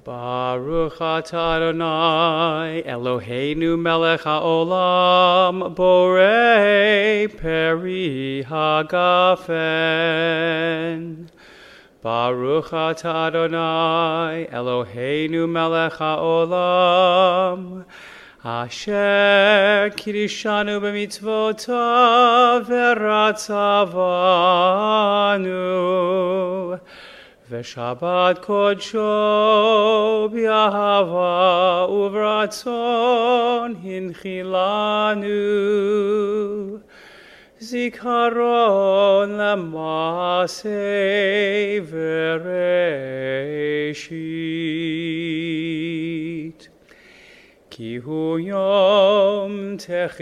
Baruch atah Adonai, Eloheinu melech haolam, borei peri hagafen. Baruch atah Adonai, Eloheinu melech haolam, asher kirishanu b'mitzvotav v'ratzavanu. V'shabbat kodsho b'yahava uvratzon hinchilanu. Zikaron l'maaseh v'reshit. Ki hu yom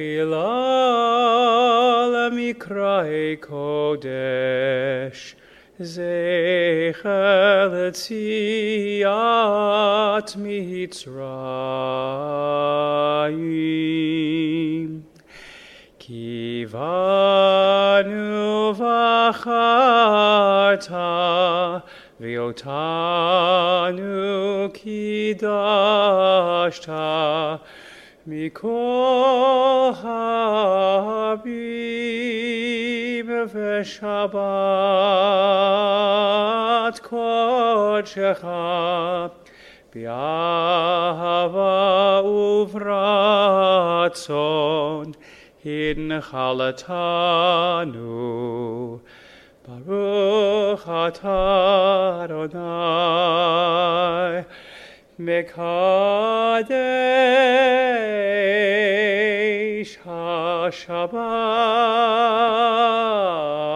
techila l'mikra'ei kodesh. Zecher l'tziat Mitzrayim. Ki vanu v'acharta v'yotanu kidashta mikol habib v'shabbat kodshecha b'yahava uvratzon hinchalatanu. Baruch atah Adonai mekadesh ha-Shabbat.